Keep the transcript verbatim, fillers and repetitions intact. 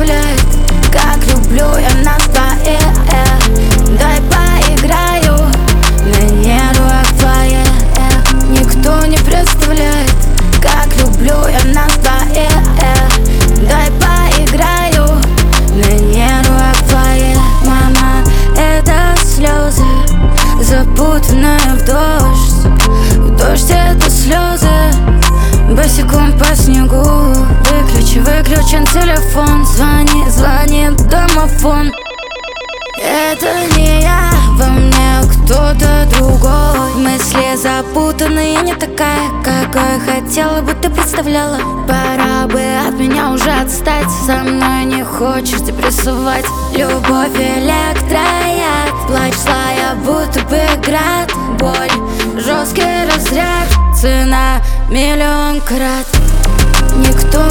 представляет, как люблю я нас двоих. Дай поиграю на нервах твоих. Никто не представляет, как люблю я нас двоих. Дай поиграю на нервах твоих. Мама, это слезы, запутанные в дождь. В дождь это слезы, босиком по снегу. Выключи, выключен телефон. Звони, звонит домофон. Это не я, во мне кто-то другой. Мысли запутанные, не такая, какой хотела бы, ты представляла. Пора бы от меня уже отстать. Со мной не хочешь депрессовать. Любовь электрояд, плачь злая, будто бы град. Боль, жесткий разряд, цена миллион крат. Никто